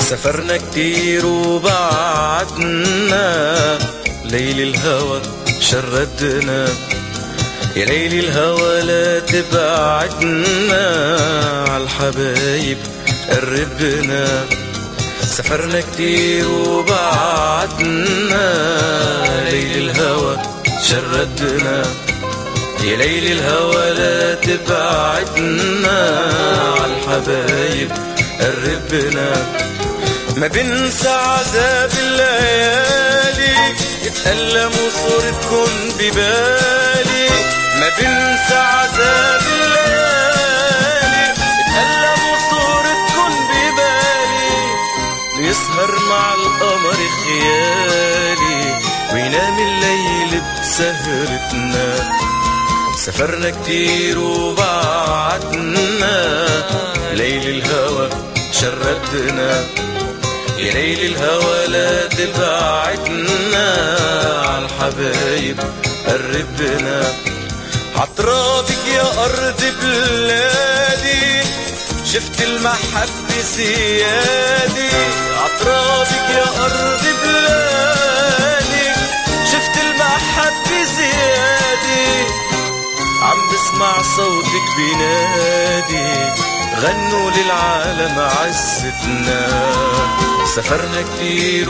سافرنا كتير وبعدنا، ليل الهوى شردنا، يا ليل الهوى لا تبعدنا، عالحبايب قربنا. سافرنا كتير وبعدنا، ليل الهوى شردنا، يا ليل الهوى لا تبعدنا، عالحبايب قربنا. ما بنسى عذاب الليالي، اتألم وصورتكن ببالي. ما بنسى عذاب الليالي، اتألم وصورتكن ببالي. يسهر مع القمر خيالي، وينام الليل بسهرتنا. سافرنا كتير وبعدنا، ليل الهوى شردنا، يا ليل الهوى لا تبعدنا، عالحبايب قربنا. عطرابك يا أرض بلادي، شفت المحبة زيادي. عطرابك يا أرض بلادي، شفت المحبة زيادي. عم بسمع صوتك بينادي، غنوا للعالم عزتنا. سافرنا كتير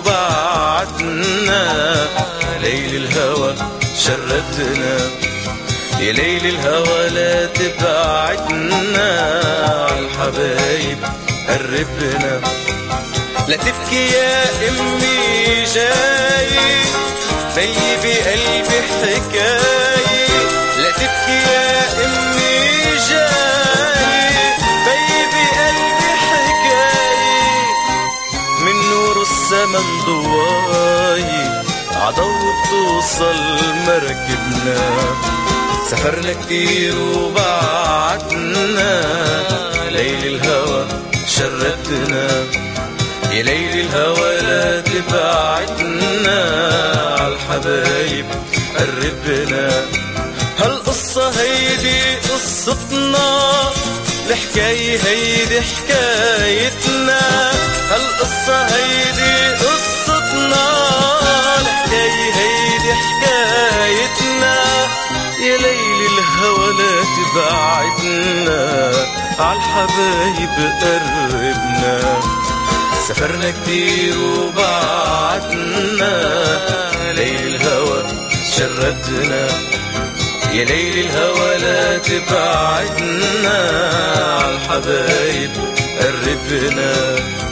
وبعدنا، ليل الهوى شردنا، يا ليل الهوى لا تبعدنا، عالحبايب قربنا. لا تبكي يا أمي جاي، في بقلبي حكاية. لا تبكي يا أمي جاي، في بقلبي حكاية. من نور السما ضواي، عضو بتوصل مركبنا. سافرنا كتير وبعدنا، ليل الهوى شردنا، يا ليل الهوى لا تبعدنا، عالحبايب قربنا. هالقصة هيدي قصتنا، الحكاية هيدي حكايتنا. هالقصة هيدي قصتنا، الحكاية هيدي حكايتنا. يا ليل الهوى لا تبعدنا، عالحبايب قربنا. سافرنا كتير وبعدنا، ليل الهوى شردنا، يا ليل الهوى لا تبعدنا، عالحبايب قربنا.